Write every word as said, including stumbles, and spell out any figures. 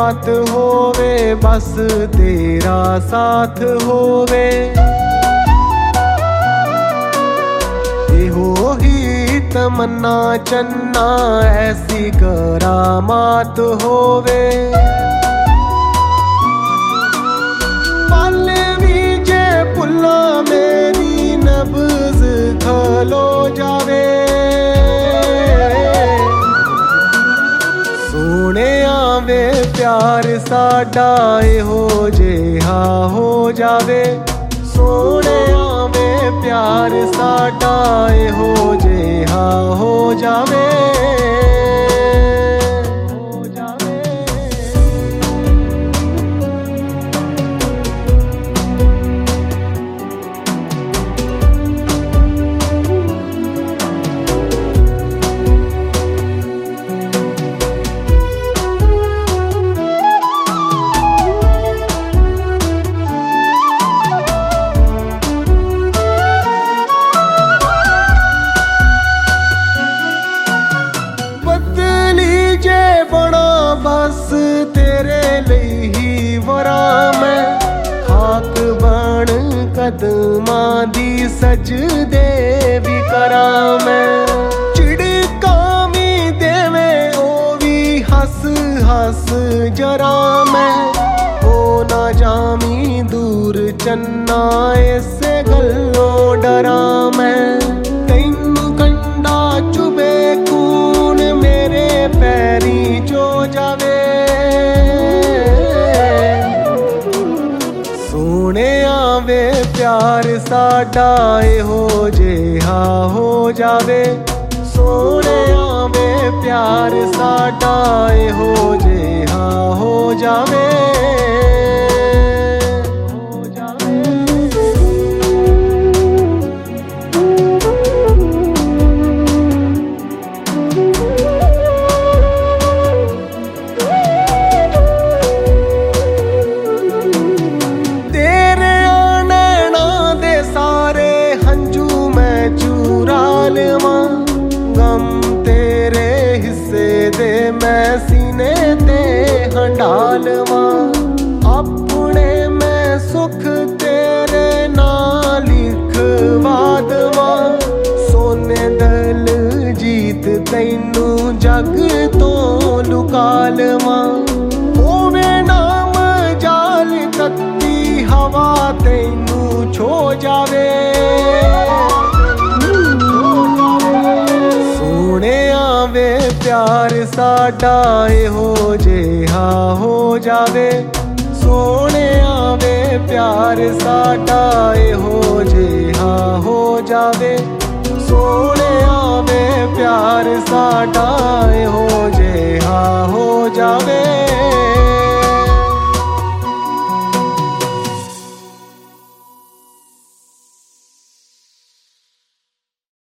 रात होवे बस तेरा साथ होवे। एहो ही तमन्ना चन्ना ऐसी करामात होवे। पल भी जे भुला मेरी नब्ज़ खलो जावे। सोने आवे प्यार साडा इहो जिहा हो जावे। सोने आवे प्यार साडा इहो जिहा हो जावे। बस तेरे लिए ही वरा मैं खाक बन कदमां दी सजदे भी करा मैं। चिड़का भी देवे ओ भी हस हस जरा मैं। ओ ना जामी दूर चन्ना इसे गल्लों डरा मैं। तैनू कंडा चुबे खून मेरे पैरी जो जावे। सोने आवे प्यार साडा इहो जिहा हो जावे। सोने आवे प्यार साडा इहो जिहा हो जावे। गम तेरे हिस्से दे मैं सीने ते हंडालवा। अपने मैं सुख तेरे नाल लिखवा दवा। सोने दल जीत तैनू जग तो लुकालवा। होवे नाम जाल तत्ती हवा तैनू छो जावे। प्यार साडा इहो जिहा हो जावे। सोने आवे प्यार साडा इहो जिहा हो जावे। सोने आवे प्यार साडा इहो जिहा